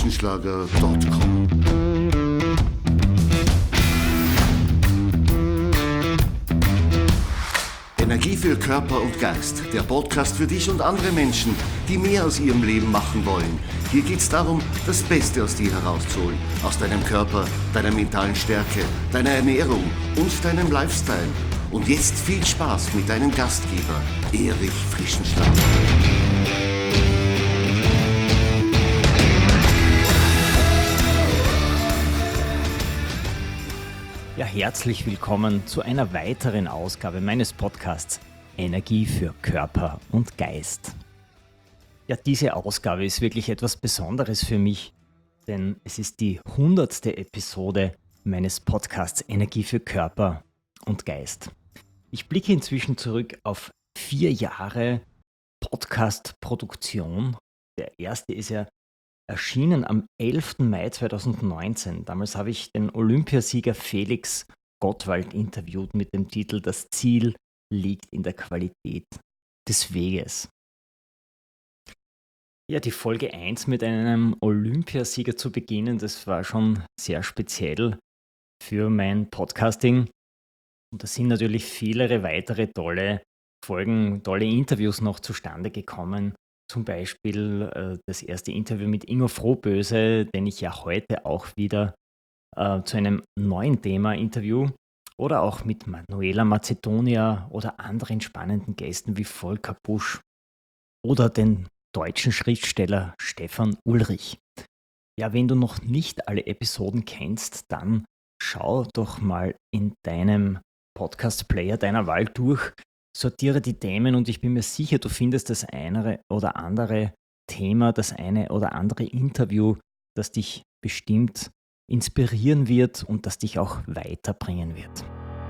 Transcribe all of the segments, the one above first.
www.frischenschlager.com. Energie für Körper und Geist, der Podcast für dich und andere Menschen, die mehr aus ihrem Leben machen wollen. Hier geht es darum, das Beste aus dir herauszuholen, aus deinem Körper, deiner mentalen Stärke, deiner Ernährung und deinem Lifestyle. Und jetzt viel Spaß mit deinem Gastgeber, Erich Frischenschlager. Ja, herzlich willkommen zu einer weiteren Ausgabe meines Podcasts Energie für Körper und Geist. Ja, diese Ausgabe ist wirklich etwas Besonderes für mich, denn es ist die 100. Episode meines Podcasts Energie für Körper und Geist. Ich blicke inzwischen zurück auf 4 Jahre Podcast-Produktion. Der erste ist ja erschienen am 11. Mai 2019. Damals habe ich den Olympiasieger Felix Gottwald interviewt mit dem Titel „Das Ziel liegt in der Qualität des Weges“. Ja, die Folge 1 mit einem Olympiasieger zu beginnen, das war schon sehr speziell für mein Podcasting. Und da sind natürlich viele weitere tolle Folgen, tolle Interviews noch zustande gekommen. Zum Beispiel das erste Interview mit Ingo Frohböse, den ich ja heute auch wieder zu einem neuen Thema interview. Oder auch mit Manuela Macedonia oder anderen spannenden Gästen wie Volker Busch oder den deutschen Schriftsteller Stefan Ulrich. Ja, wenn du noch nicht alle Episoden kennst, dann schau doch mal in deinem Podcast-Player deiner Wahl durch, sortiere die Themen und ich bin mir sicher, du findest das eine oder andere Thema, das eine oder andere Interview, das dich bestimmt inspirieren wird und das dich auch weiterbringen wird.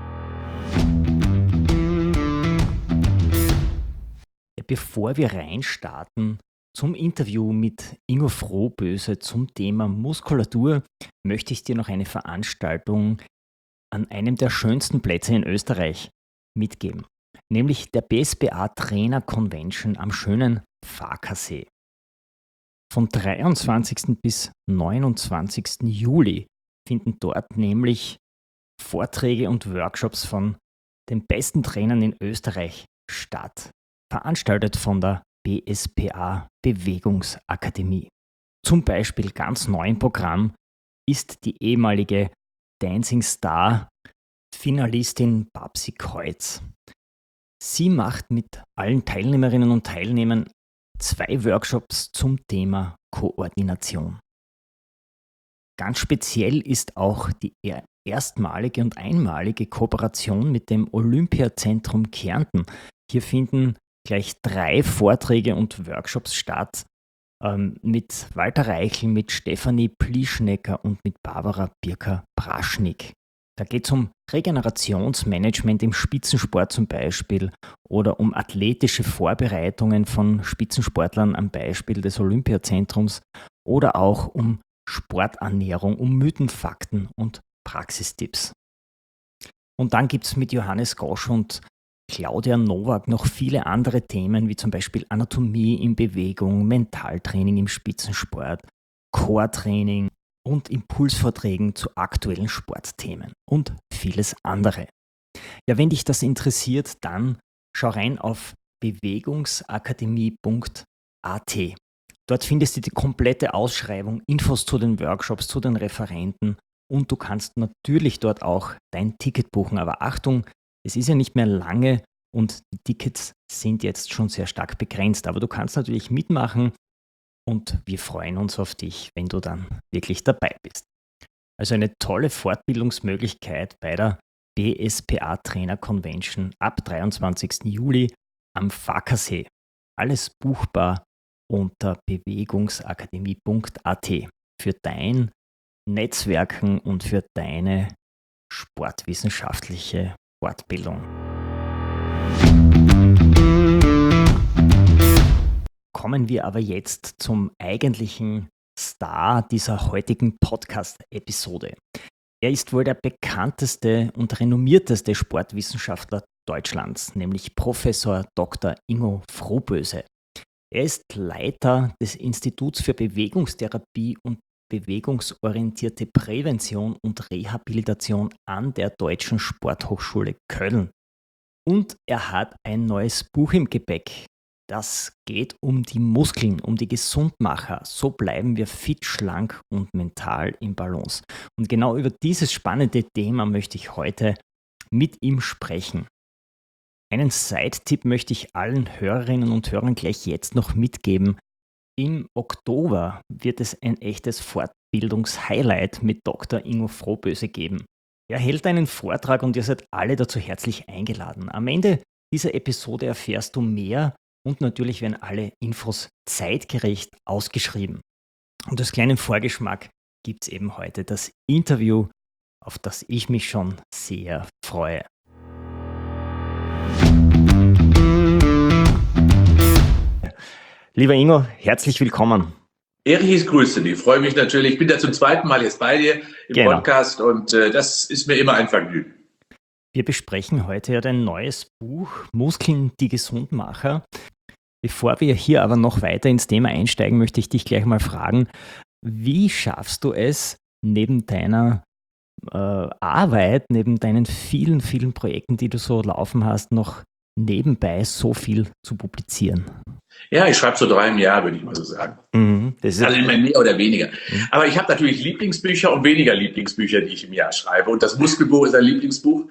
Ja, bevor wir reinstarten zum Interview mit Ingo Frohböse zum Thema Muskulatur, möchte ich dir noch eine Veranstaltung an einem der schönsten Plätze in Österreich mitgeben, nämlich der BSPA Trainer Convention am schönen Farkasee. Von 23. bis 29. Juli finden dort nämlich Vorträge und Workshops von den besten Trainern in Österreich statt, veranstaltet von der BSPA Bewegungsakademie. Zum Beispiel ganz neu im Programm ist die ehemalige Dancing Star Finalistin Babsi Kreuz. Sie macht mit allen Teilnehmerinnen und Teilnehmern 2 Workshops zum Thema Koordination. Ganz speziell ist auch die erstmalige und einmalige Kooperation mit dem Olympiazentrum Kärnten. Hier finden gleich 3 Vorträge und Workshops statt mit Walter Reichel, mit Stefanie Plischnecker und mit Barbara Birker-Braschnik. Da geht es um Regenerationsmanagement im Spitzensport zum Beispiel oder um athletische Vorbereitungen von Spitzensportlern am Beispiel des Olympiazentrums oder auch um Sporternährung, um Mythen, Fakten und Praxistipps. Und dann gibt es mit Johannes Gosch und Claudia Nowak noch viele andere Themen, wie zum Beispiel Anatomie in Bewegung, Mentaltraining im Spitzensport, Core-Training und Impulsvorträgen zu aktuellen Sportthemen und vieles andere. Ja, wenn dich das interessiert, dann schau rein auf bewegungsakademie.at. Dort findest du die komplette Ausschreibung, Infos zu den Workshops, zu den Referenten und du kannst natürlich dort auch dein Ticket buchen. Aber Achtung, es ist ja nicht mehr lange und die Tickets sind jetzt schon sehr stark begrenzt. Aber du kannst natürlich mitmachen und wir freuen uns auf dich, wenn du dann wirklich dabei bist. Also eine tolle Fortbildungsmöglichkeit bei der BSPA Trainer Convention ab 23. Juli am Farkasee. Alles buchbar unter bewegungsakademie.at für dein Netzwerken und für deine sportwissenschaftliche Fortbildung. Kommen wir aber jetzt zum eigentlichen Star dieser heutigen Podcast-Episode. Er ist wohl der bekannteste und renommierteste Sportwissenschaftler Deutschlands, nämlich Professor Dr. Ingo Frohböse. Er ist Leiter des Instituts für Bewegungstherapie und bewegungsorientierte Prävention und Rehabilitation an der Deutschen Sporthochschule Köln. Und er hat ein neues Buch im Gepäck. Das geht um die Muskeln, um die Gesundmacher. So bleiben wir fit, schlank und mental im Balance. Und genau über dieses spannende Thema möchte ich heute mit ihm sprechen. Einen Side-Tipp möchte ich allen Hörerinnen und Hörern gleich jetzt noch mitgeben. Im Oktober wird es ein echtes Fortbildungshighlight mit Dr. Ingo Frohböse geben. Er hält einen Vortrag und ihr seid alle dazu herzlich eingeladen. Am Ende dieser Episode erfährst du mehr und natürlich werden alle Infos zeitgerecht ausgeschrieben. Und als kleinen Vorgeschmack gibt es eben heute das Interview, auf das ich mich schon sehr freue. Lieber Ingo, herzlich willkommen. Erich, ich grüße dich. Ich freue mich natürlich. Ich bin ja zum zweiten Mal jetzt bei dir im Podcast und das ist mir immer ein Vergnügen. Wir besprechen heute ja dein neues Buch Muskeln, die Gesundmacher. Bevor wir hier aber noch weiter ins Thema einsteigen, möchte ich dich gleich mal fragen, wie schaffst du es, neben deiner Arbeit, neben deinen vielen, vielen Projekten, die du so laufen hast, noch nebenbei so viel zu publizieren? Ja, ich schreibe so 3 im Jahr, würde ich mal so sagen. Das ist also immer mehr oder weniger. Aber ich habe natürlich Lieblingsbücher und weniger Lieblingsbücher, die ich im Jahr schreibe. Und das Muskelbuch ist ein Lieblingsbuch.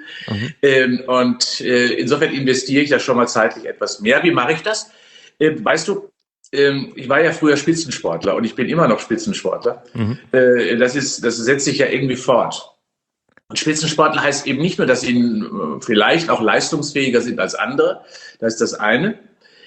Insofern investiere ich da schon mal zeitlich etwas mehr. Wie mache ich das? Weißt du, ich war ja früher Spitzensportler und ich bin immer noch Spitzensportler. Das setzt sich ja irgendwie fort. Und Spitzensportler heißt eben nicht nur, dass sie vielleicht auch leistungsfähiger sind als andere. Das ist das eine.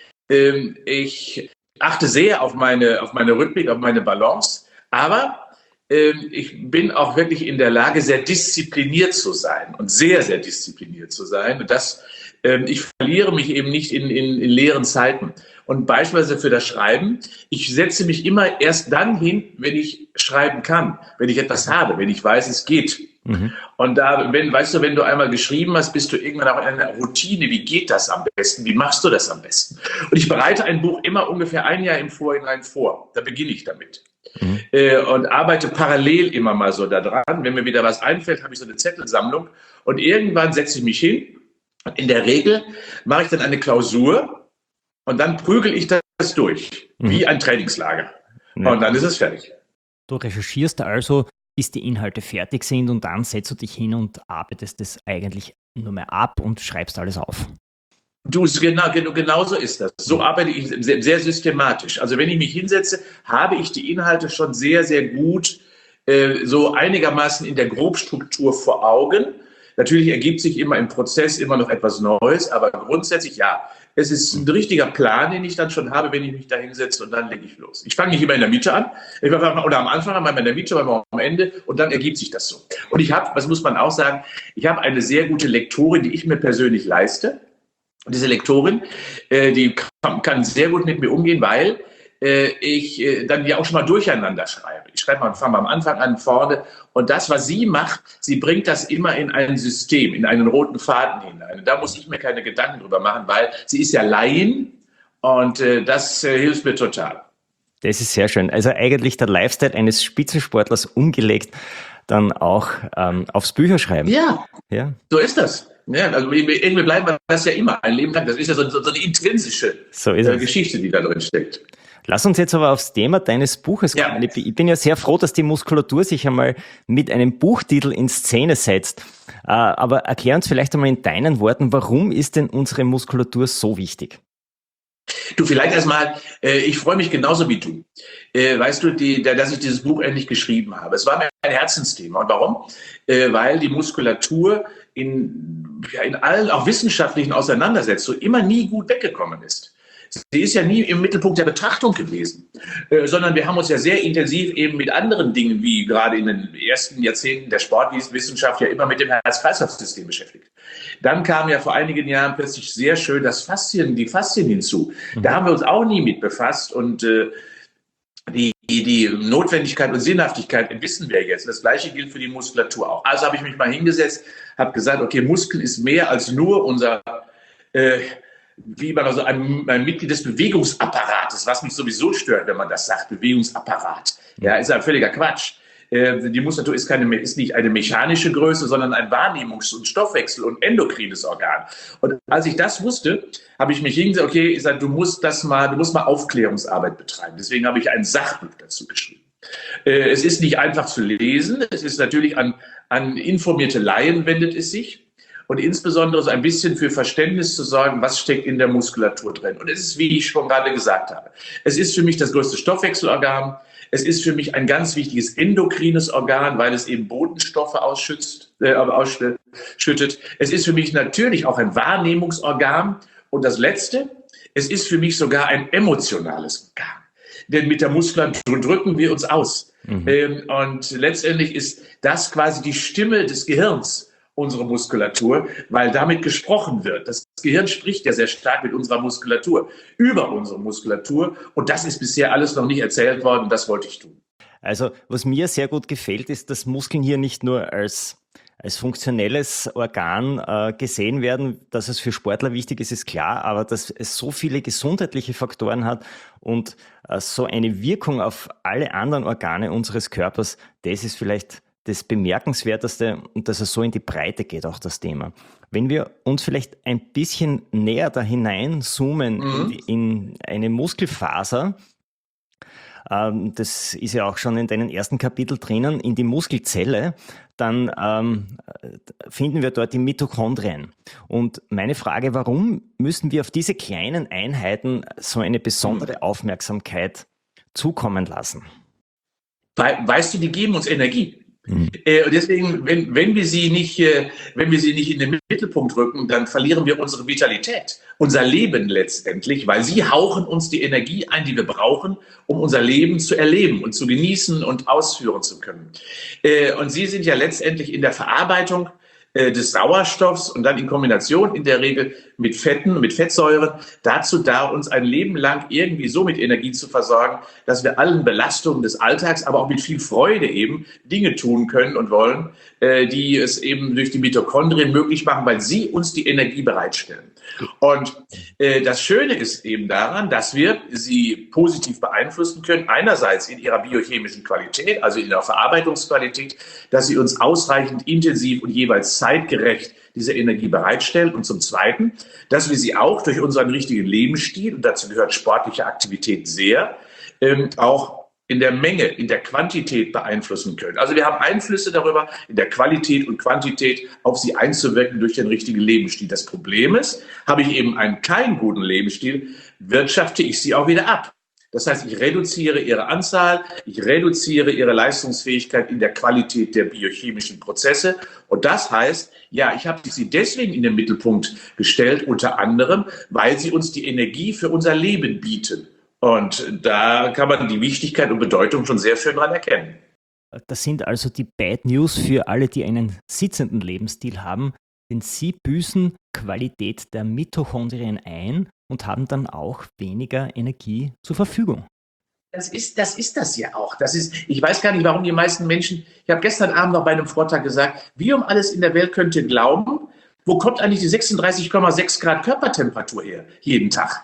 Ich achte sehr auf meine Rhythmik, auf meine Balance. Aber ich bin auch wirklich in der Lage, sehr diszipliniert zu sein und sehr, sehr diszipliniert zu sein. Und ich verliere mich eben nicht in leeren Zeiten. Und beispielsweise für das Schreiben, ich setze mich immer erst dann hin, wenn ich schreiben kann, wenn ich etwas habe, wenn ich weiß, es geht. Und wenn du einmal geschrieben hast, bist du irgendwann auch in einer Routine. Wie geht das am besten? Wie machst du das am besten? Und ich bereite ein Buch immer ungefähr 1 Jahr im Vorhinein vor. Da beginne ich damit. Und arbeite parallel immer mal so daran. Wenn mir wieder was einfällt, habe ich so eine Zettelsammlung. Und irgendwann setze ich mich hin. Und in der Regel mache ich dann eine Klausur und dann prügel ich das durch, wie ein Trainingslager. Ja. Und dann ist es fertig. Du recherchierst also, bis die Inhalte fertig sind und dann setzt du dich hin und arbeitest das eigentlich nur mehr ab und schreibst alles auf. Genau so ist das. So arbeite ich sehr, sehr systematisch. Also wenn ich mich hinsetze, habe ich die Inhalte schon sehr, sehr gut so einigermaßen in der Grobstruktur vor Augen. Natürlich ergibt sich immer im Prozess immer noch etwas Neues, aber grundsätzlich ja. Es ist ein richtiger Plan, den ich dann schon habe, wenn ich mich da hinsetze und dann lege ich los. Ich fange nicht immer in der Mitte an, oder am Anfang einmal in der Mitte, aber am Ende und dann ergibt sich das so. Und ich habe, was muss man auch sagen, ich habe eine sehr gute Lektorin, die ich mir persönlich leiste. Und diese Lektorin, die kann sehr gut mit mir umgehen, weil ich dann ja auch schon mal durcheinander schreibe. Ich fange am Anfang an, vorne. Und das, was sie macht, sie bringt das immer in ein System, in einen roten Faden hinein. Und da muss ich mir keine Gedanken drüber machen, weil sie ist ja Laien und das hilft mir total. Das ist sehr schön. Also eigentlich der Lifestyle eines Spitzensportlers umgelegt, dann auch aufs Bücherschreiben. Ja, so ist das. Ja, also irgendwie bleiben wir das ja immer ein Leben lang. Das ist ja so eine intrinsische Geschichte, die da drin steckt. Lass uns jetzt aber aufs Thema deines Buches kommen. Ja. Ich bin ja sehr froh, dass die Muskulatur sich einmal mit einem Buchtitel in Szene setzt. Aber erklär uns vielleicht einmal in deinen Worten, warum ist denn unsere Muskulatur so wichtig? Du, vielleicht erstmal, ich freue mich genauso wie du. Weißt du, dass ich dieses Buch endlich geschrieben habe. Es war mir ein Herzensthema. Und warum? Weil die Muskulatur in allen, auch wissenschaftlichen Auseinandersetzungen immer nie gut weggekommen ist. Sie ist ja nie im Mittelpunkt der Betrachtung gewesen, sondern wir haben uns ja sehr intensiv eben mit anderen Dingen, wie gerade in den ersten Jahrzehnten der Sportwissenschaft, ja immer mit dem Herz-Kreislauf-System beschäftigt. Dann kam ja vor einigen Jahren plötzlich sehr schön die Faszien hinzu. Da haben wir uns auch nie mit befasst und die Notwendigkeit und Sinnhaftigkeit wissen wir jetzt. Das Gleiche gilt für die Muskulatur auch. Also habe ich mich mal hingesetzt, habe gesagt, okay, Muskel ist mehr als nur unser wie man also ein Mitglied des Bewegungsapparates, was mich sowieso stört, wenn man das sagt, Bewegungsapparat. Ja, ist ja völliger Quatsch. Die Muskulatur ist nicht eine mechanische Größe, sondern ein Wahrnehmungs- und Stoffwechsel- und endokrines Organ. Und als ich das wusste, habe ich mich hingesagt, okay, ich sage, du musst mal Aufklärungsarbeit betreiben. Deswegen habe ich ein Sachbuch dazu geschrieben. Es ist nicht einfach zu lesen. Es ist natürlich an informierte Laien wendet es sich. Und insbesondere so ein bisschen für Verständnis zu sorgen, was steckt in der Muskulatur drin. Und es ist, wie ich schon gerade gesagt habe, es ist für mich das größte Stoffwechselorgan. Es ist für mich ein ganz wichtiges endokrines Organ, weil es eben Botenstoffe ausschüttet. Es ist für mich natürlich auch ein Wahrnehmungsorgan. Und das Letzte, es ist für mich sogar ein emotionales Organ. Denn mit der Muskulatur drücken wir uns aus. Und letztendlich ist das quasi die Stimme des Gehirns, unsere Muskulatur, weil damit gesprochen wird. Das Gehirn spricht ja sehr stark mit unserer Muskulatur, über unsere Muskulatur. Und das ist bisher alles noch nicht erzählt worden. Das wollte ich tun. Also was mir sehr gut gefällt, ist, dass Muskeln hier nicht nur als funktionelles Organ gesehen werden. Dass es für Sportler wichtig ist, ist klar, aber dass es so viele gesundheitliche Faktoren hat und so eine Wirkung auf alle anderen Organe unseres Körpers, das ist vielleicht das Bemerkenswerteste und dass es so in die Breite geht, auch das Thema. Wenn wir uns vielleicht ein bisschen näher da hineinzoomen in eine Muskelfaser, das ist ja auch schon in deinen ersten Kapitel drinnen, in die Muskelzelle, dann finden wir dort die Mitochondrien. Und meine Frage, warum müssen wir auf diese kleinen Einheiten so eine besondere Aufmerksamkeit zukommen lassen? Weißt du, die geben uns Energie. Und deswegen, wenn wir sie nicht in den Mittelpunkt rücken, dann verlieren wir unsere Vitalität, unser Leben letztendlich, weil sie hauchen uns die Energie ein, die wir brauchen, um unser Leben zu erleben und zu genießen und ausführen zu können. Und sie sind ja letztendlich in der Verarbeitung des Sauerstoffs und dann in Kombination in der Regel mit Fetten, mit Fettsäuren, dazu da, uns ein Leben lang irgendwie so mit Energie zu versorgen, dass wir allen Belastungen des Alltags, aber auch mit viel Freude eben Dinge tun können und wollen, die es eben durch die Mitochondrien möglich machen, weil sie uns die Energie bereitstellen. Und das Schöne ist eben daran, dass wir sie positiv beeinflussen können, einerseits in ihrer biochemischen Qualität, also in der Verarbeitungsqualität, dass sie uns ausreichend intensiv und jeweils zeitgerecht diese Energie bereitstellen und zum Zweiten, dass wir sie auch durch unseren richtigen Lebensstil, und dazu gehört sportliche Aktivität sehr, auch in der Menge, in der Quantität beeinflussen können. Also wir haben Einflüsse darüber, in der Qualität und Quantität auf sie einzuwirken durch den richtigen Lebensstil. Das Problem ist, habe ich eben keinen guten Lebensstil, wirtschafte ich sie auch wieder ab. Das heißt, ich reduziere ihre Anzahl, ich reduziere ihre Leistungsfähigkeit in der Qualität der biochemischen Prozesse. Und das heißt, ja, ich habe sie deswegen in den Mittelpunkt gestellt, unter anderem, weil sie uns die Energie für unser Leben bieten. Und da kann man die Wichtigkeit und Bedeutung schon sehr schön dran erkennen. Das sind also die Bad News für alle, die einen sitzenden Lebensstil haben, denn sie büßen Qualität der Mitochondrien ein und haben dann auch weniger Energie zur Verfügung. Das ist das ja auch. Ich weiß gar nicht, warum die meisten Menschen, ich habe gestern Abend noch bei einem Vortrag gesagt, wie um alles in der Welt könnt ihr glauben, wo kommt eigentlich die 36,6 Grad Körpertemperatur her, jeden Tag?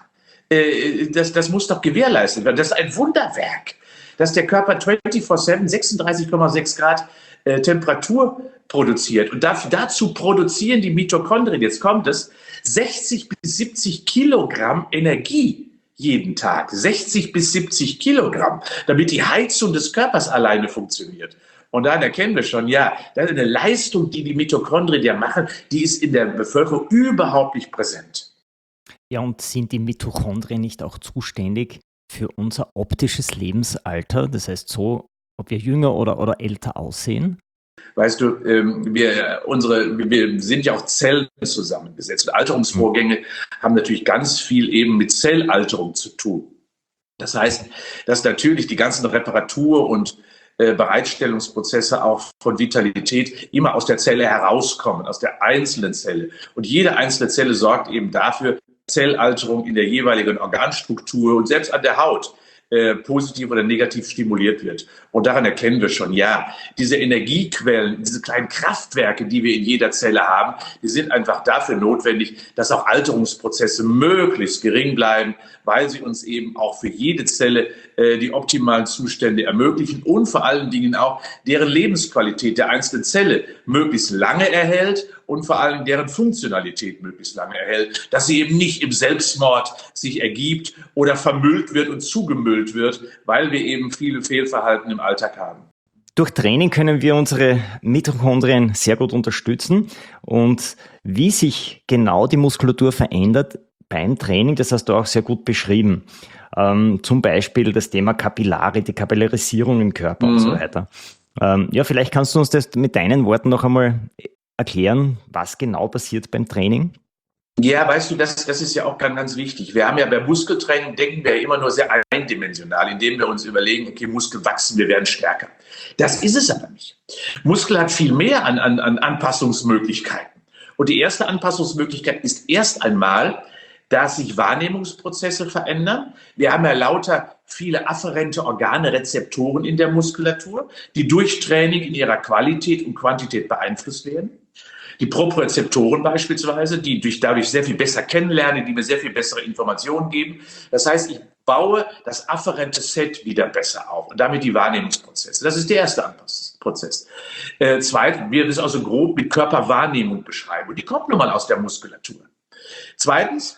Das muss doch gewährleistet werden. Das ist ein Wunderwerk, dass der Körper 24/7 36,6 Grad Temperatur produziert. Und dazu produzieren die Mitochondrien, jetzt kommt es, 60 bis 70 Kilogramm Energie jeden Tag. 60 bis 70 Kilogramm, damit die Heizung des Körpers alleine funktioniert. Und dann erkennen wir schon, ja, das ist eine Leistung, die die Mitochondrien ja machen, die ist in der Bevölkerung überhaupt nicht präsent. Ja, und sind die Mitochondrien nicht auch zuständig für unser optisches Lebensalter? Das heißt so, ob wir jünger oder älter aussehen? Weißt du, wir sind ja auch Zellen zusammengesetzt. Und Alterungsvorgänge haben natürlich ganz viel eben mit Zellalterung zu tun. Das heißt, dass natürlich die ganzen Reparatur- und Bereitstellungsprozesse auch von Vitalität immer aus der Zelle herauskommen, aus der einzelnen Zelle. Und jede einzelne Zelle sorgt eben dafür, Zellalterung in der jeweiligen Organstruktur und selbst an der Haut positiv oder negativ stimuliert wird. Und daran erkennen wir schon, ja, diese Energiequellen, diese kleinen Kraftwerke, die wir in jeder Zelle haben, die sind einfach dafür notwendig, dass auch Alterungsprozesse möglichst gering bleiben, weil sie uns eben auch für jede Zelle die optimalen Zustände ermöglichen und vor allen Dingen auch deren Lebensqualität der einzelnen Zelle möglichst lange erhält und vor allem deren Funktionalität möglichst lange erhält, dass sie eben nicht im Selbstmord sich ergibt oder vermüllt wird und zugemüllt wird, weil wir eben viele Fehlverhalten im Alltag haben. Durch Training können wir unsere Mitochondrien sehr gut unterstützen, und wie sich genau die Muskulatur verändert beim Training, das hast du auch sehr gut beschrieben. Zum Beispiel das Thema Kapillare, die Kapillarisierung im Körper und so weiter. Ja, vielleicht kannst du uns das mit deinen Worten noch einmal erklären, was genau passiert beim Training? Ja, weißt du, das ist ja auch ganz wichtig. Wir haben ja beim Muskeltraining, denken wir ja immer nur sehr eindimensional, indem wir uns überlegen, okay, Muskeln wachsen, wir werden stärker. Das ist es aber nicht. Muskel hat viel mehr an Anpassungsmöglichkeiten. Und die erste Anpassungsmöglichkeit ist erst einmal, dass sich Wahrnehmungsprozesse verändern. Wir haben ja lauter viele afferente Organe, Rezeptoren in der Muskulatur, die durch Training in ihrer Qualität und Quantität beeinflusst werden. Die Propriozeptoren beispielsweise, die dadurch sehr viel besser kennenlernen, die mir sehr viel bessere Informationen geben. Das heißt, ich baue das afferente Set wieder besser auf und damit die Wahrnehmungsprozesse. Das ist der erste Anpassungsprozess. Zweitens, wir das also grob mit Körperwahrnehmung beschreiben. Und die kommt nun mal aus der Muskulatur. Zweitens,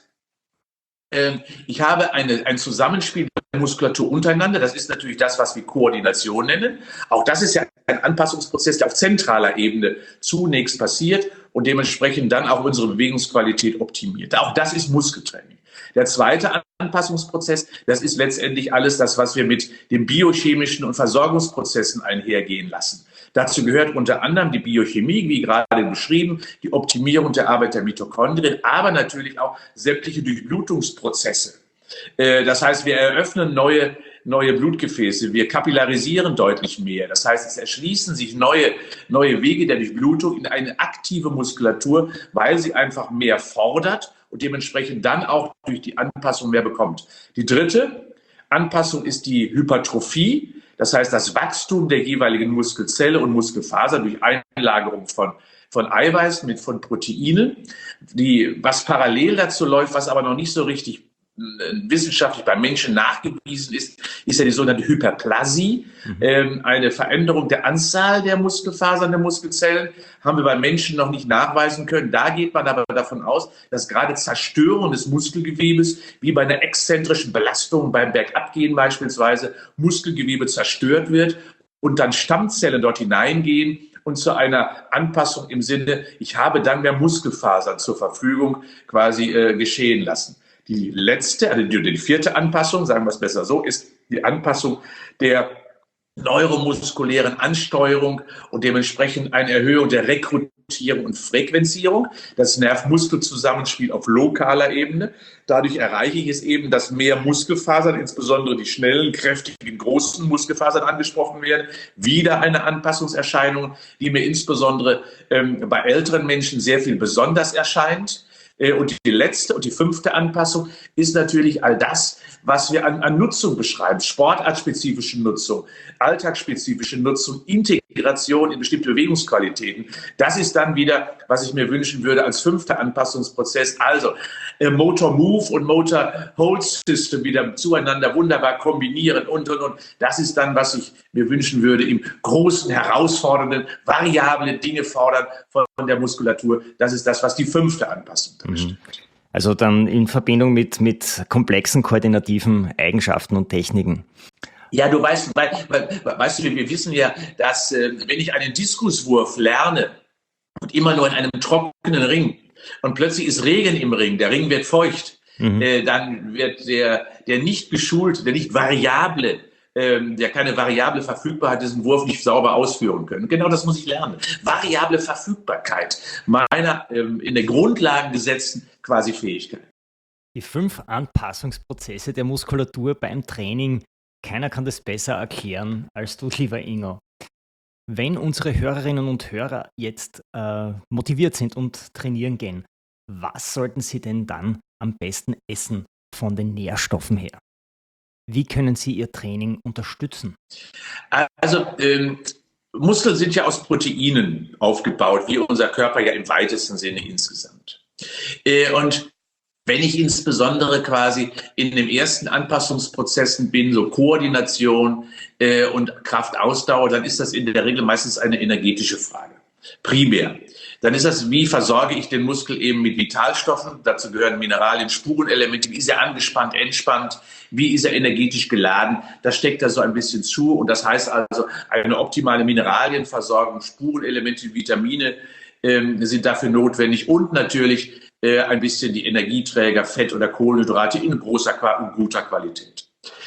ich habe ein Zusammenspiel der Muskulatur untereinander. Das ist natürlich das, was wir Koordination nennen. Auch das ist ja ein Anpassungsprozess, der auf zentraler Ebene zunächst passiert und dementsprechend dann auch unsere Bewegungsqualität optimiert. Auch das ist Muskeltraining. Der zweite Anpassungsprozess, das ist letztendlich alles das, was wir mit den biochemischen und Versorgungsprozessen einhergehen lassen. Dazu gehört unter anderem die Biochemie, wie gerade beschrieben, die Optimierung der Arbeit der Mitochondrien, aber natürlich auch sämtliche Durchblutungsprozesse. Das heißt, wir eröffnen neue Blutgefäße, wir kapillarisieren deutlich mehr. Das heißt, es erschließen sich neue Wege der Durchblutung in eine aktive Muskulatur, weil sie einfach mehr fordert und dementsprechend dann auch durch die Anpassung mehr bekommt. Die dritte Anpassung ist die Hypertrophie. Das heißt, das Wachstum der jeweiligen Muskelzelle und Muskelfaser durch Einlagerung von Eiweiß von Proteinen, was parallel dazu läuft, was aber noch nicht so richtig wissenschaftlich beim Menschen nachgewiesen ist ja die sogenannte Hyperplasie, eine Veränderung der Anzahl der Muskelfasern, der Muskelzellen, haben wir beim Menschen noch nicht nachweisen können. Da geht man aber davon aus, dass gerade Zerstörung des Muskelgewebes, wie bei einer exzentrischen Belastung beim Bergabgehen beispielsweise, Muskelgewebe zerstört wird und dann Stammzellen dort hineingehen und zu einer Anpassung im Sinne, ich habe dann mehr Muskelfasern zur Verfügung quasi geschehen lassen. Die letzte, also die vierte Anpassung, sagen wir es besser so, ist die Anpassung der neuromuskulären Ansteuerung und dementsprechend eine Erhöhung der Rekrutierung und Frequenzierung, das Nerv-Muskel-Zusammenspiel auf lokaler Ebene. Dadurch erreiche ich es eben, dass mehr Muskelfasern, insbesondere die schnellen, kräftigen, großen Muskelfasern angesprochen werden. Wieder eine Anpassungserscheinung, die mir insbesondere bei älteren Menschen sehr viel besonders erscheint. Und die letzte und die fünfte Anpassung ist natürlich all das, was wir an Nutzung beschreiben. Sportartspezifische Nutzung, alltagsspezifische Nutzung, Integration in bestimmte Bewegungsqualitäten. Das ist dann wieder, was ich mir wünschen würde als fünfter Anpassungsprozess. Also Motor Move und Motor Hold System wieder zueinander wunderbar kombinieren und. Das ist dann, was ich mir wünschen würde im großen, herausfordernden, variablen Dinge fordern von der Muskulatur. Das ist das, was die fünfte Anpassung darstellt. Also dann in Verbindung mit komplexen koordinativen Eigenschaften und Techniken. Ja, du weißt, wir wissen ja, dass wenn ich einen Diskuswurf lerne und immer nur in einem trockenen Ring und plötzlich ist Regen im Ring, der Ring wird feucht, dann wird der nicht geschulte, der nicht variable, der keine variable Verfügbarkeit diesen Wurf nicht sauber ausführen können. Genau das muss ich lernen. Variable Verfügbarkeit meiner in der Grundlagen gesetzten quasi Fähigkeit. Die 5 Anpassungsprozesse der Muskulatur beim Training, keiner kann das besser erklären als du, lieber Ingo. Wenn unsere Hörerinnen und Hörer jetzt motiviert sind und trainieren gehen, was sollten sie denn dann am besten essen von den Nährstoffen her? Wie können Sie Ihr Training unterstützen? Also Muskeln sind ja aus Proteinen aufgebaut, wie unser Körper ja im weitesten Sinne insgesamt. Und wenn ich insbesondere quasi in den ersten Anpassungsprozessen bin, so Koordination und Kraftausdauer, dann ist das in der Regel meistens eine energetische Frage. Primär. Dann ist das, wie versorge ich den Muskel eben mit Vitalstoffen? Dazu gehören Mineralien, Spurenelemente. Wie ist er angespannt, entspannt? Wie ist er energetisch geladen? Das steckt da so ein bisschen zu. Und das heißt also, eine optimale Mineralienversorgung, Spurenelemente, Vitamine sind dafür notwendig. Und natürlich ein bisschen die Energieträger, Fett oder Kohlenhydrate in großer und guter Qualität.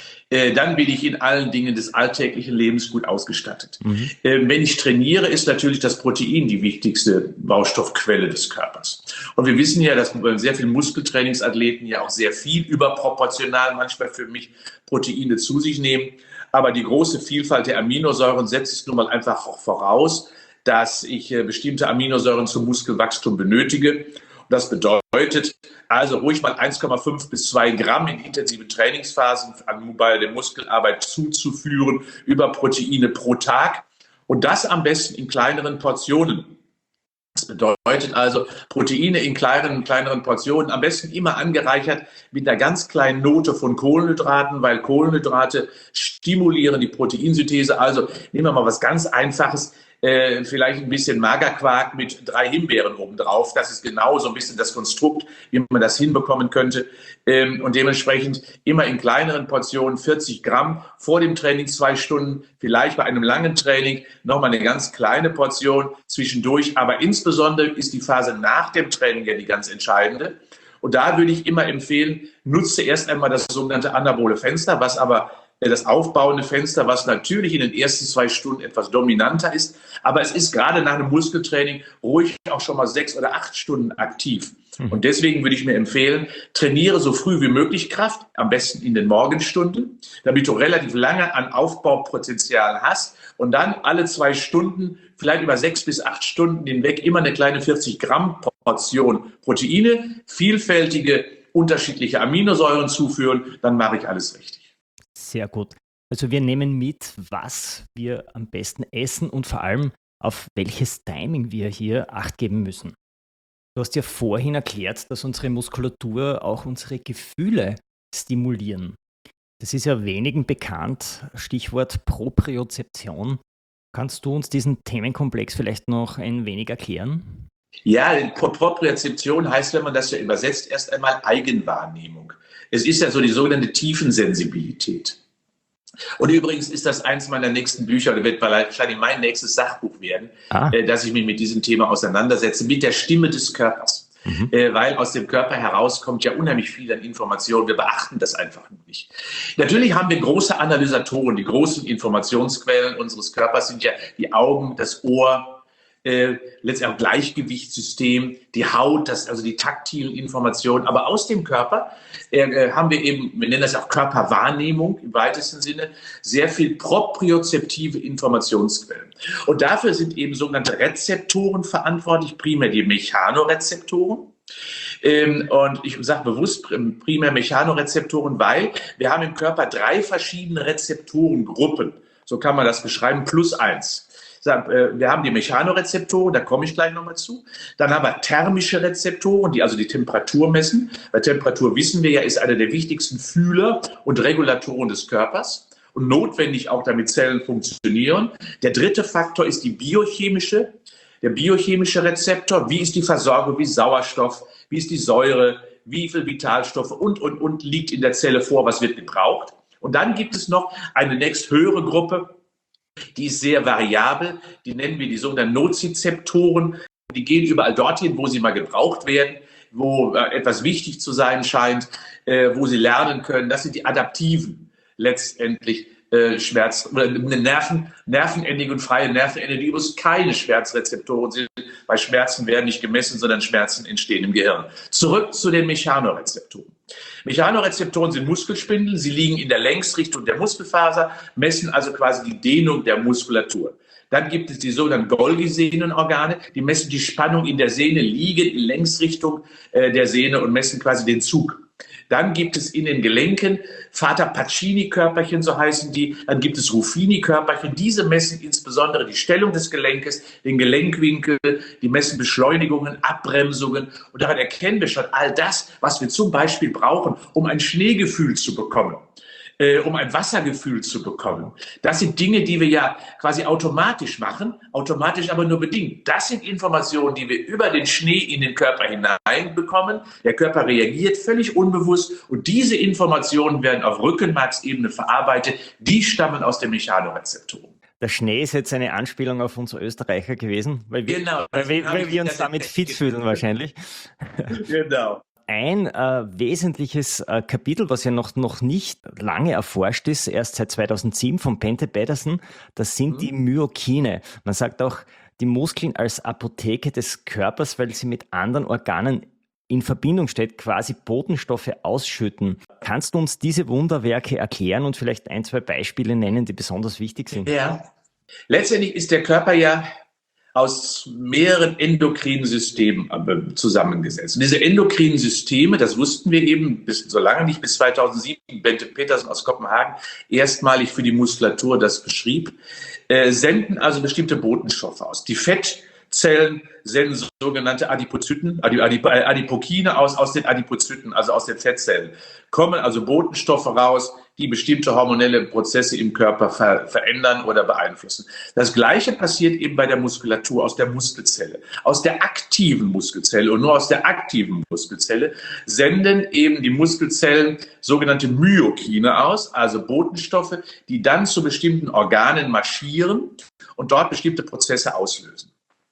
Dann bin ich in allen Dingen des alltäglichen Lebens gut ausgestattet. Wenn ich trainiere, ist natürlich das Protein die wichtigste Baustoffquelle des Körpers. Und wir wissen ja, dass sehr viele Muskeltrainingsathleten ja auch sehr viel überproportional manchmal für mich Proteine zu sich nehmen. Aber die große Vielfalt der Aminosäuren setzt es nun mal einfach auch voraus, dass ich bestimmte Aminosäuren zum Muskelwachstum benötige. Das bedeutet also ruhig mal 1,5 bis 2 Gramm in intensiven Trainingsphasen bei der Muskelarbeit zuzuführen über Proteine pro Tag und das am besten in kleineren Portionen. Das bedeutet also Proteine in kleineren Portionen, am besten immer angereichert mit einer ganz kleinen Note von Kohlenhydraten, weil Kohlenhydrate stimulieren die Proteinsynthese. Also nehmen wir mal was ganz Einfaches. Vielleicht ein bisschen Magerquark mit 3 Himbeeren obendrauf. Das ist genau so ein bisschen das Konstrukt, wie man das hinbekommen könnte. Und dementsprechend immer in kleineren Portionen, 40 Gramm vor dem Training 2 Stunden, vielleicht bei einem langen Training nochmal eine ganz kleine Portion zwischendurch. Aber insbesondere ist die Phase nach dem Training ja die ganz entscheidende. Und da würde ich immer empfehlen, nutze erst einmal das sogenannte anabole Fenster, was aber das aufbauende Fenster, was natürlich in den ersten 2 Stunden etwas dominanter ist. Aber es ist gerade nach einem Muskeltraining ruhig auch schon mal 6 oder 8 Stunden aktiv. Und deswegen würde ich mir empfehlen, trainiere so früh wie möglich Kraft, am besten in den Morgenstunden, damit du relativ lange an Aufbaupotenzial hast und dann alle 2 Stunden, vielleicht über 6 bis 8 Stunden hinweg immer eine kleine 40 Gramm Portion Proteine, vielfältige, unterschiedliche Aminosäuren zuführen, dann mache ich alles richtig. Sehr gut. Also wir nehmen mit, was wir am besten essen und vor allem auf welches Timing wir hier Acht geben müssen. Du hast ja vorhin erklärt, dass unsere Muskulatur auch unsere Gefühle stimulieren. Das ist ja wenigen bekannt, Stichwort Propriozeption. Kannst du uns diesen Themenkomplex vielleicht noch ein wenig erklären? Ja, Propriozeption heißt, wenn man das ja übersetzt, erst einmal Eigenwahrnehmung. Es ist ja so die sogenannte Tiefensensibilität. Und übrigens ist das eins meiner nächsten Bücher oder wird wahrscheinlich mein nächstes Sachbuch werden, dass ich mich mit diesem Thema auseinandersetze, mit der Stimme des Körpers. Weil aus dem Körper heraus kommt ja unheimlich viel an Informationen. Wir beachten das einfach nicht. Natürlich haben wir große Analysatoren. Die großen Informationsquellen unseres Körpers sind ja die Augen, das Ohr, letztendlich auch Gleichgewichtssystem, die Haut, also die taktilen Informationen. Aber aus dem Körper haben wir eben, wir nennen das auch Körperwahrnehmung im weitesten Sinne, sehr viel propriozeptive Informationsquellen. Und dafür sind eben sogenannte Rezeptoren verantwortlich, primär die Mechanorezeptoren. Und ich sage bewusst primär Mechanorezeptoren, weil wir haben im Körper 3 verschiedene Rezeptorengruppen. So kann man das beschreiben, +1. Wir haben die Mechanorezeptoren, da komme ich gleich nochmal zu. Dann haben wir thermische Rezeptoren, die also die Temperatur messen. Bei Temperatur wissen wir ja, ist einer der wichtigsten Fühler und Regulatoren des Körpers und notwendig auch, damit Zellen funktionieren. Der 3. Faktor ist der biochemische Rezeptor. Wie ist die Versorgung, wie Sauerstoff, wie ist die Säure, wie viel Vitalstoffe und liegt in der Zelle vor, was wird gebraucht. Und dann gibt es noch eine nächsthöhere Gruppe, die ist sehr variabel, die nennen wir die sogenannten Nozizeptoren. Die gehen überall dorthin, wo sie mal gebraucht werden, wo etwas wichtig zu sein scheint, wo sie lernen können. Das sind die adaptiven, letztendlich nervenendige und freie Nervenende, die übrigens keine Schmerzrezeptoren sind. Bei Schmerzen werden nicht gemessen, sondern Schmerzen entstehen im Gehirn. Zurück zu den Mechanorezeptoren. Mechanorezeptoren sind Muskelspindel, sie liegen in der Längsrichtung der Muskelfaser, messen also quasi die Dehnung der Muskulatur. Dann gibt es die sogenannten Golgi-Sehnenorgane, die messen die Spannung in der Sehne, liegen in Längsrichtung der Sehne und messen quasi den Zug Dann gibt es in den Gelenken Vater-Pacini-Körperchen, so heißen die. Dann gibt es Ruffini-Körperchen. Diese messen insbesondere die Stellung des Gelenkes, den Gelenkwinkel, die messen Beschleunigungen, Abbremsungen. Und daran erkennen wir schon all das, was wir zum Beispiel brauchen, um ein Schneegefühl zu bekommen, um ein Wassergefühl zu bekommen. Das sind Dinge, die wir ja quasi automatisch machen, automatisch aber nur bedingt. Das sind Informationen, die wir über den Schnee in den Körper hineinbekommen. Der Körper reagiert völlig unbewusst und diese Informationen werden auf Rückenmarksebene verarbeitet. Die stammen aus den Mechanorezeptoren. Der Schnee ist jetzt eine Anspielung auf uns Österreicher gewesen, weil wir uns damit fit fühlen wahrscheinlich. Genau. Ein wesentliches Kapitel, was ja noch nicht lange erforscht ist, erst seit 2007 von Pente Pedersen, das sind die Myokine. Man sagt auch die Muskeln als Apotheke des Körpers, weil sie mit anderen Organen in Verbindung steht, quasi Botenstoffe ausschütten. Kannst du uns diese Wunderwerke erklären und vielleicht 1, 2 Beispiele nennen, die besonders wichtig sind? Ja, letztendlich ist der Körper ja aus mehreren endokrinen Systemen zusammengesetzt. Und diese endokrinen Systeme, das wussten wir eben so lange nicht, bis 2007, Bente Pedersen aus Kopenhagen erstmalig für die Muskulatur das beschrieb, senden also bestimmte Botenstoffe aus. Die Fettzellen senden sogenannte Adipozyten, Adipokine aus den Adipozyten, also aus den Fettzellen. Kommen also Botenstoffe raus, die bestimmte hormonelle Prozesse im Körper verändern oder beeinflussen. Das Gleiche passiert eben bei der Muskulatur, aus der Muskelzelle. Aus der aktiven Muskelzelle und nur aus der aktiven Muskelzelle senden eben die Muskelzellen sogenannte Myokine aus, also Botenstoffe, die dann zu bestimmten Organen marschieren und dort bestimmte Prozesse auslösen.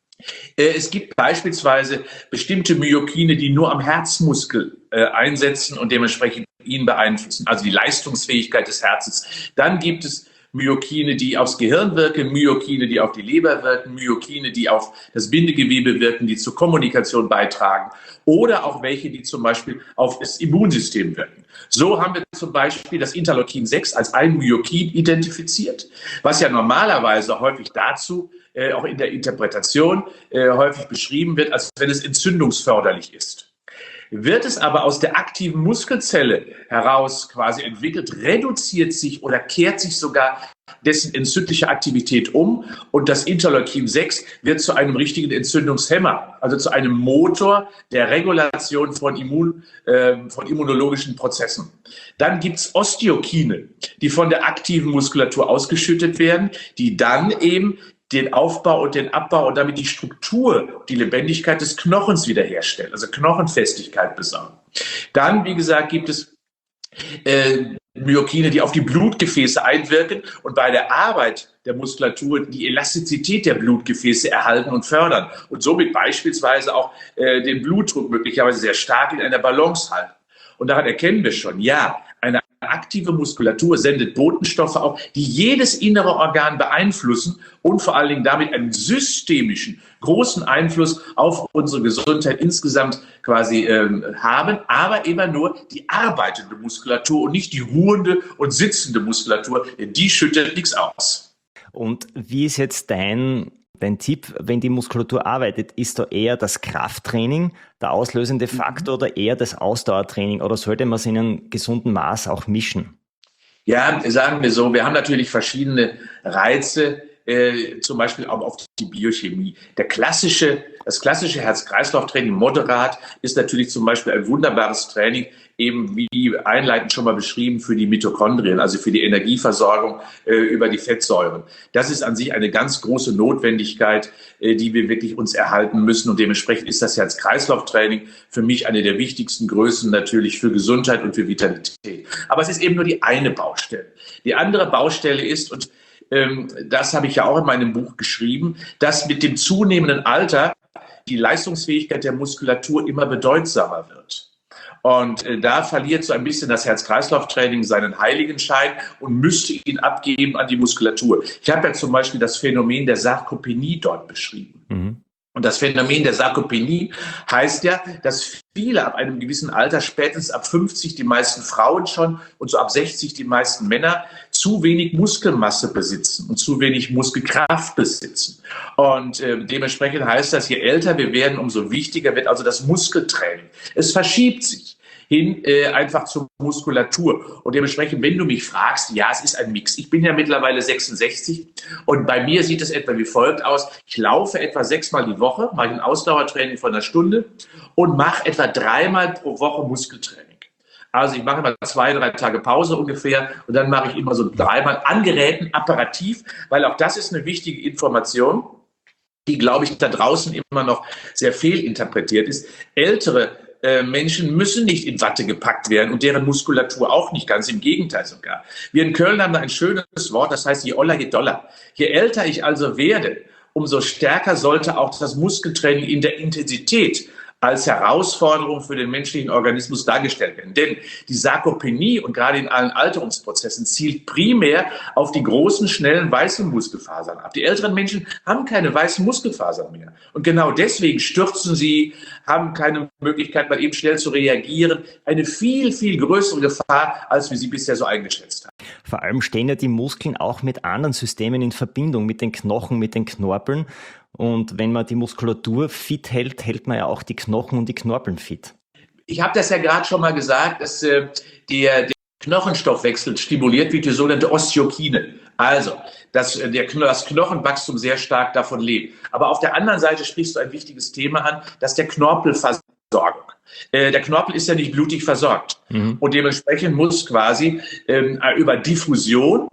Es gibt beispielsweise bestimmte Myokine, die nur am Herzmuskel einsetzen und dementsprechend ihn beeinflussen, also die Leistungsfähigkeit des Herzens. Dann gibt es Myokine, die aufs Gehirn wirken, Myokine, die auf die Leber wirken, Myokine, die auf das Bindegewebe wirken, die zur Kommunikation beitragen oder auch welche, die zum Beispiel auf das Immunsystem wirken. So haben wir zum Beispiel das Interleukin 6 als ein Myokin identifiziert, was ja normalerweise häufig dazu auch in der Interpretation häufig beschrieben wird, als wenn es entzündungsförderlich ist. Wird es aber aus der aktiven Muskelzelle heraus quasi entwickelt, reduziert sich oder kehrt sich sogar dessen entzündliche Aktivität um und das Interleukin 6 wird zu einem richtigen Entzündungshemmer, also zu einem Motor der Regulation von immunologischen Prozessen. Dann gibt es Osteokine, die von der aktiven Muskulatur ausgeschüttet werden, die dann eben den Aufbau und den Abbau und damit die Struktur, die Lebendigkeit des Knochens wiederherstellen, also Knochenfestigkeit besorgen. Dann, wie gesagt, gibt es Myokine, die auf die Blutgefäße einwirken und bei der Arbeit der Muskulatur die Elastizität der Blutgefäße erhalten und fördern und somit beispielsweise auch den Blutdruck möglicherweise sehr stark in einer Balance halten. Und daran erkennen wir schon, ja, eine aktive Muskulatur sendet Botenstoffe auch, die jedes innere Organ beeinflussen und vor allen Dingen damit einen systemischen, großen Einfluss auf unsere Gesundheit insgesamt quasi haben, aber immer nur die arbeitende Muskulatur und nicht die ruhende und sitzende Muskulatur, denn die schüttet nichts aus. Und wie ist jetzt dein Tipp, wenn die Muskulatur arbeitet, ist da eher das Krafttraining der auslösende Faktor oder eher das Ausdauertraining oder sollte man es in einem gesunden Maß auch mischen? Ja, sagen wir so, wir haben natürlich verschiedene Reize, zum Beispiel auch auf die Biochemie. Das klassische Herz-Kreislauf-Training moderat ist natürlich zum Beispiel ein wunderbares Training, eben wie einleitend schon mal beschrieben, für die Mitochondrien, also für die Energieversorgung über die Fettsäuren. Das ist an sich eine ganz große Notwendigkeit, die wir wirklich uns erhalten müssen. Und dementsprechend ist das Herz-Kreislauf-Training für mich eine der wichtigsten Größen natürlich für Gesundheit und für Vitalität. Aber es ist eben nur die eine Baustelle. Die andere Baustelle ist, und das habe ich ja auch in meinem Buch geschrieben, dass mit dem zunehmenden Alter die Leistungsfähigkeit der Muskulatur immer bedeutsamer wird. Und da verliert so ein bisschen das Herz-Kreislauf-Training seinen Heiligenschein und müsste ihn abgeben an die Muskulatur. Ich habe ja zum Beispiel das Phänomen der Sarkopenie dort beschrieben. Mhm. Und das Phänomen der Sarkopenie heißt ja, dass viele ab einem gewissen Alter, spätestens ab 50 die meisten Frauen schon und so ab 60 die meisten Männer, zu wenig Muskelmasse besitzen und zu wenig Muskelkraft besitzen. Und dementsprechend heißt das, je älter wir werden, umso wichtiger wird also das Muskeltraining. Es verschiebt sich. hin einfach zur Muskulatur. Und dementsprechend, wenn du mich fragst, ja, es ist ein Mix. Ich bin ja mittlerweile 66 und bei mir sieht es etwa wie folgt aus. Ich laufe etwa 6-mal die Woche, mache ein Ausdauertraining von 1 Stunde und mache etwa 3-mal pro Woche Muskeltraining. Also ich mache immer 2-3 Tage Pause ungefähr und dann mache ich immer so 3-mal an Geräten, apparativ, weil auch das ist eine wichtige Information, die, glaube ich, da draußen immer noch sehr fehlinterpretiert ist. Ältere Menschen müssen nicht in Watte gepackt werden und deren Muskulatur auch nicht, ganz im Gegenteil sogar. Wir in Köln haben da ein schönes Wort, das heißt je oller, je doller. Je älter ich also werde, umso stärker sollte auch das Muskeltraining in der Intensität als Herausforderung für den menschlichen Organismus dargestellt werden. Denn die Sarkopenie und gerade in allen Alterungsprozessen zielt primär auf die großen, schnellen, weißen Muskelfasern ab. Die älteren Menschen haben keine weißen Muskelfasern mehr. Und genau deswegen stürzen sie, haben keine Möglichkeit, mal eben schnell zu reagieren. Eine viel, viel größere Gefahr, als wir sie bisher so eingeschätzt haben. Vor allem stehen ja die Muskeln auch mit anderen Systemen in Verbindung, mit den Knochen, mit den Knorpeln. Und wenn man die Muskulatur fit hält, hält man ja auch die Knochen und die Knorpeln fit. Ich habe das ja gerade schon mal gesagt, dass der Knochenstoffwechsel stimuliert wird, die sogenannte Osteokine. Also, dass das Knochenwachstum sehr stark davon lebt. Aber auf der anderen Seite sprichst du ein wichtiges Thema an, dass der Knorpelversorgung. Der Knorpel ist ja nicht blutig versorgt. Und dementsprechend muss quasi über Diffusion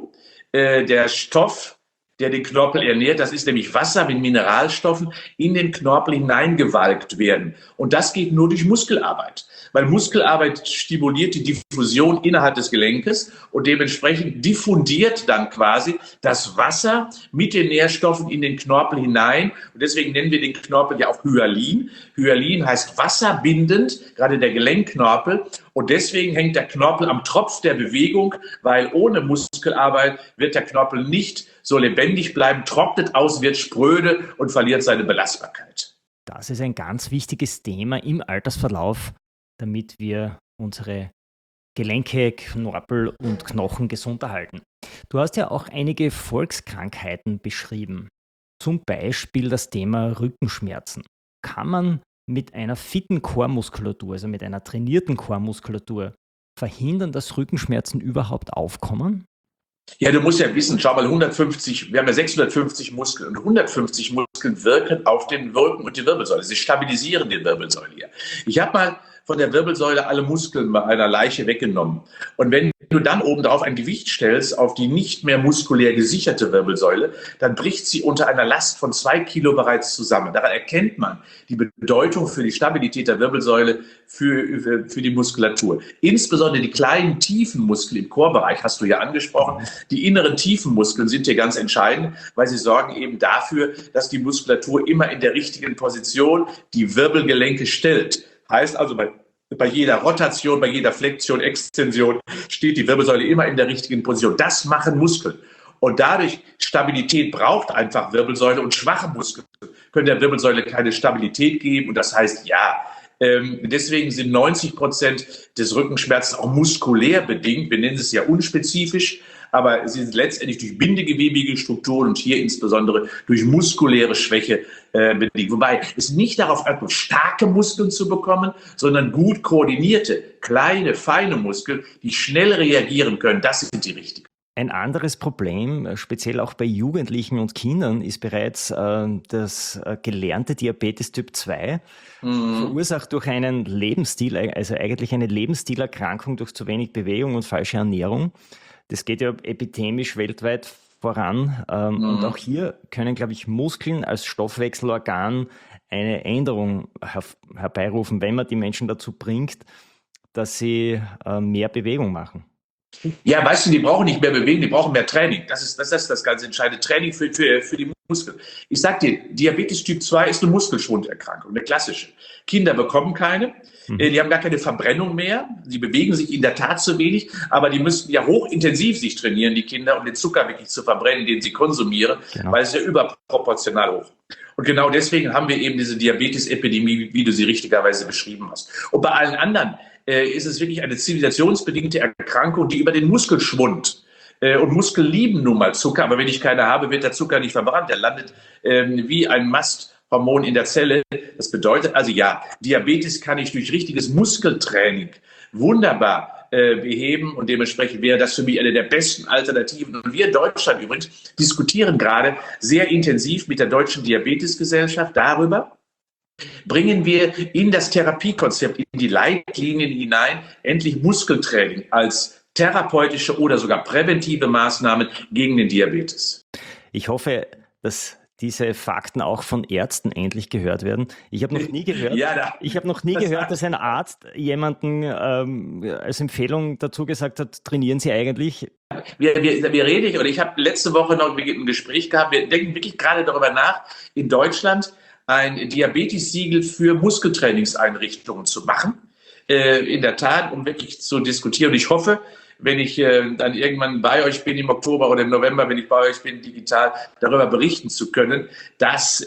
der Stoff, der den Knorpel ernährt, das ist nämlich Wasser mit Mineralstoffen, in den Knorpel hineingewalkt werden. Und das geht nur durch Muskelarbeit. Weil Muskelarbeit stimuliert die Diffusion innerhalb des Gelenkes und dementsprechend diffundiert dann quasi das Wasser mit den Nährstoffen in den Knorpel hinein. Und deswegen nennen wir den Knorpel ja auch Hyalin. Hyalin heißt wasserbindend, gerade der Gelenkknorpel. Und deswegen hängt der Knorpel am Tropf der Bewegung, weil ohne Muskelarbeit wird der Knorpel nicht so lebendig bleiben, trocknet aus, wird spröde und verliert seine Belastbarkeit. Das ist ein ganz wichtiges Thema im Altersverlauf, damit wir unsere Gelenke, Knorpel und Knochen gesund erhalten. Du hast ja auch einige Volkskrankheiten beschrieben, zum Beispiel das Thema Rückenschmerzen. Kann man mit einer fitten Chormuskulatur, also mit einer trainierten Chormuskulatur, verhindern, dass Rückenschmerzen überhaupt aufkommen? Ja, du musst ja wissen, schau mal, wir haben ja 650 Muskeln und 150 Muskeln wirken auf den Rücken und die Wirbelsäule. Sie stabilisieren die Wirbelsäule hier. Ich habe mal von der Wirbelsäule alle Muskeln bei einer Leiche weggenommen. Und wenn du dann obendrauf ein Gewicht stellst auf die nicht mehr muskulär gesicherte Wirbelsäule, dann bricht sie unter einer Last von 2 Kilo bereits zusammen. Daran erkennt man die Bedeutung für die Stabilität der Wirbelsäule für die Muskulatur. Insbesondere die kleinen tiefen Muskeln im Chorbereich hast du ja angesprochen. Die inneren tiefen Muskeln sind hier ganz entscheidend, weil sie sorgen eben dafür, dass die Muskulatur immer in der richtigen Position die Wirbelgelenke stellt. Heißt also, bei jeder Rotation, bei jeder Flexion, Extension steht die Wirbelsäule immer in der richtigen Position. Das machen Muskeln. Und dadurch Stabilität braucht einfach Wirbelsäule und schwache Muskeln können der Wirbelsäule keine Stabilität geben. Und das heißt, ja, deswegen sind 90% des Rückenschmerzes auch muskulär bedingt. Wir nennen es ja unspezifisch, aber sie sind letztendlich durch bindegewebige Strukturen und hier insbesondere durch muskuläre Schwäche bedingt. Wobei es nicht darauf ankommt, starke Muskeln zu bekommen, sondern gut koordinierte, kleine, feine Muskeln, die schnell reagieren können. Das sind die richtigen. Ein anderes Problem, speziell auch bei Jugendlichen und Kindern, ist bereits das gelernte Diabetes Typ 2, verursacht durch einen Lebensstil, also eigentlich eine Lebensstilerkrankung durch zu wenig Bewegung und falsche Ernährung. Das geht ja epidemisch weltweit voran. Und auch hier können, glaube ich, Muskeln als Stoffwechselorgan eine Änderung herbeirufen, wenn man die Menschen dazu bringt, dass sie mehr Bewegung machen. Ja, weißt du, die brauchen nicht mehr bewegen, die brauchen mehr Training. Das ist das ganz entscheidende Training für die Muskeln. Ich sag dir, Diabetes Typ 2 ist eine Muskelschwunderkrankung, eine klassische. Kinder bekommen keine, die haben gar keine Verbrennung mehr, sie bewegen sich in der Tat zu wenig, aber die müssen ja hochintensiv sich trainieren, die Kinder, um den Zucker wirklich zu verbrennen, den sie konsumieren, weil es ja überproportional hoch. Und genau deswegen haben wir eben diese Diabetes-Epidemie, wie du sie richtigerweise beschrieben hast. Und bei allen anderen ist es wirklich eine zivilisationsbedingte Erkrankung, die über den Muskelschwund und Muskeln lieben nun mal Zucker, aber wenn ich keine habe, wird der Zucker nicht verbrannt. Der landet wie ein Masthormon in der Zelle. Das bedeutet also ja, Diabetes kann ich durch richtiges Muskeltraining wunderbar beheben und dementsprechend wäre das für mich eine der besten Alternativen. Und wir in Deutschland übrigens diskutieren gerade sehr intensiv mit der Deutschen Diabetesgesellschaft darüber, bringen wir in das Therapiekonzept, in die Leitlinien hinein, endlich Muskeltraining als therapeutische oder sogar präventive Maßnahmen gegen den Diabetes. Ich hoffe, dass diese Fakten auch von Ärzten endlich gehört werden. Ich habe noch nie gehört, dass ein Arzt jemanden als Empfehlung dazu gesagt hat, trainieren Sie eigentlich? Wir reden, oder ich habe letzte Woche noch ein Gespräch gehabt, wir denken wirklich gerade darüber nach, in Deutschland ein Diabetes-Siegel für Muskeltrainingseinrichtungen zu machen. In der Tat, um wirklich zu diskutieren. Und ich hoffe, wenn ich dann irgendwann bei euch bin im Oktober oder im November, wenn ich bei euch bin, digital darüber berichten zu können, dass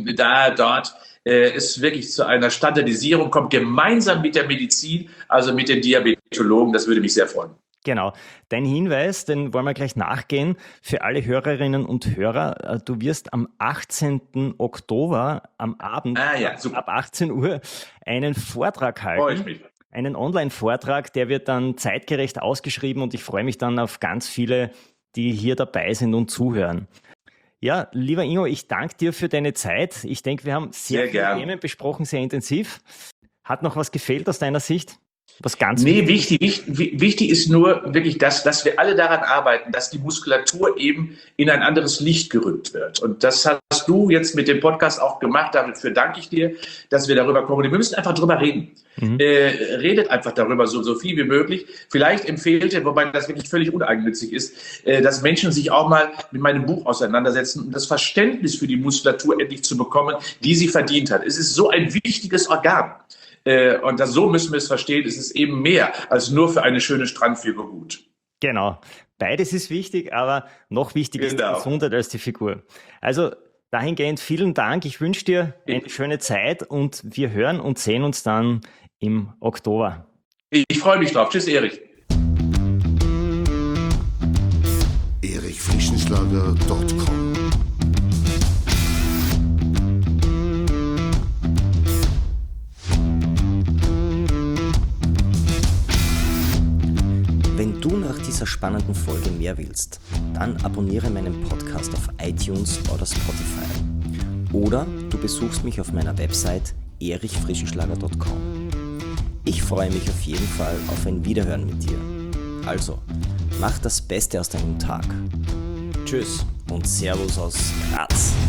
dort es wirklich zu einer Standardisierung kommt, gemeinsam mit der Medizin, also mit den Diabetologen. Das würde mich sehr freuen. Genau. Dein Hinweis, den wollen wir gleich nachgehen, für alle Hörerinnen und Hörer. Du wirst am 18. Oktober am Abend ab 18 Uhr einen Vortrag halten. Freue ich mich. Einen Online-Vortrag, der wird dann zeitgerecht ausgeschrieben und ich freue mich dann auf ganz viele, die hier dabei sind und zuhören. Ja, lieber Ingo, ich danke dir für deine Zeit. Ich denke, wir haben sehr viele Themen besprochen, sehr intensiv. Hat noch was gefehlt aus deiner Sicht? Was ganz wichtig ist nur wirklich, dass wir alle daran arbeiten, dass die Muskulatur eben in ein anderes Licht gerückt wird. Und das hast du jetzt mit dem Podcast auch gemacht. Dafür danke ich dir, dass wir darüber kommen. Wir müssen einfach drüber reden. Redet einfach darüber so viel wie möglich. Vielleicht empfehlt ihr, wobei das wirklich völlig uneigennützig ist, dass Menschen sich auch mal mit meinem Buch auseinandersetzen, um das Verständnis für die Muskulatur endlich zu bekommen, die sie verdient hat. Es ist so ein wichtiges Organ. Und so müssen wir es verstehen, es ist eben mehr als nur für eine schöne Strandfigur gut. Genau, beides ist wichtig, aber noch wichtiger ist die Gesundheit als die Figur. Also dahingehend vielen Dank, ich wünsche dir eine schöne Zeit und wir hören und sehen uns dann im Oktober. Ich freue mich drauf. Tschüss, Erich. erichfrischenschlager.com. Wenn du nach dieser spannenden Folge mehr willst, dann abonniere meinen Podcast auf iTunes oder Spotify. Oder du besuchst mich auf meiner Website erichfrischenschlager.com. Ich freue mich auf jeden Fall auf ein Wiederhören mit dir. Also, mach das Beste aus deinem Tag. Tschüss und Servus aus Graz.